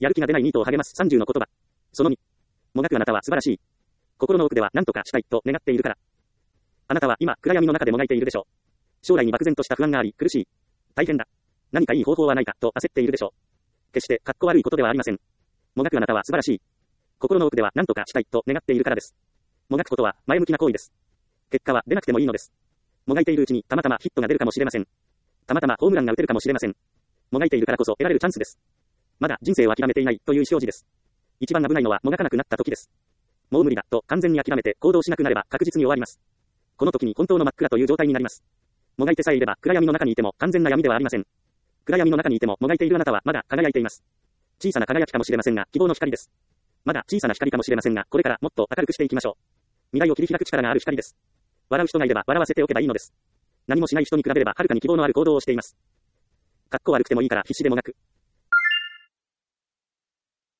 やる気が出ないニートを励ます30の言葉。その2。もがくあなたは素晴らしい。心の奥では何とかしたいと願っているから。あなたは今、暗闇の中でもがいているでしょう。将来に漠然とした不安があり、苦しい。大変だ。何かいい方法はないか、と焦っているでしょう。決して、かっこ悪いことではありません。もがくあなたは素晴らしい。心の奥では何とかしたいと願っているからです。もがくことは前向きな行為です。結果は出なくてもいいのです。もがいているうちにたまたまヒットが出るかもしれません。たまたまホームランが打てるかもしれません。もがいているからこそ得られるチャンスです。まだ人生を諦めていないという意思表示です。一番危ないのはもがかなくなった時です。もう無理だと完全に諦めて行動しなくなれば確実に終わります。この時に本当の真っ暗という状態になります。もがいてさえいれば暗闇の中にいても完全な闇ではありません。暗闇の中にいてももがいているあなたはまだ輝いています。小さな輝きかもしれませんが希望の光です。まだ小さな光かもしれませんがこれからもっと明るくしていきましょう。未来を切り開く力がある光です。笑う人がいれば笑わせておけばいいのです。何もしない人に比べればはるかに希望のある行動をしています。かっこ悪くてもいいから必死でもがく。